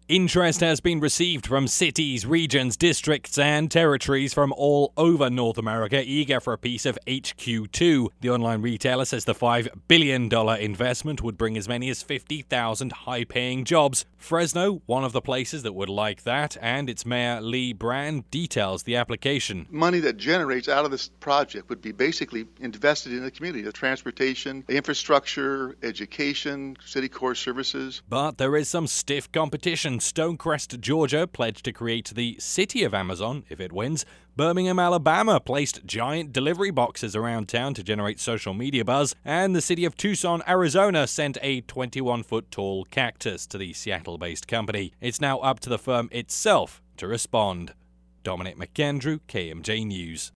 Interest has been received from cities, regions, districts, and territories from all over North America, eager for a piece of HQ2. The online retailer says the $5 billion investment would bring as many as 50,000 high-paying jobs. Fresno, one of the places that would like that, and its mayor Lee Brand details the application. Money that generates out of this project would be basically invested in the community, the transportation, infrastructure, education, city core services. But there is some stiff competition. Stonecrest, Georgia pledged to create the City of Amazon if it wins. Birmingham, Alabama placed giant delivery boxes around town to generate social media buzz. And the city of Tucson, Arizona sent a 21-foot-tall cactus to the Seattle-based company. It's now up to the firm itself to respond. Dominic McAndrew, KMJ News.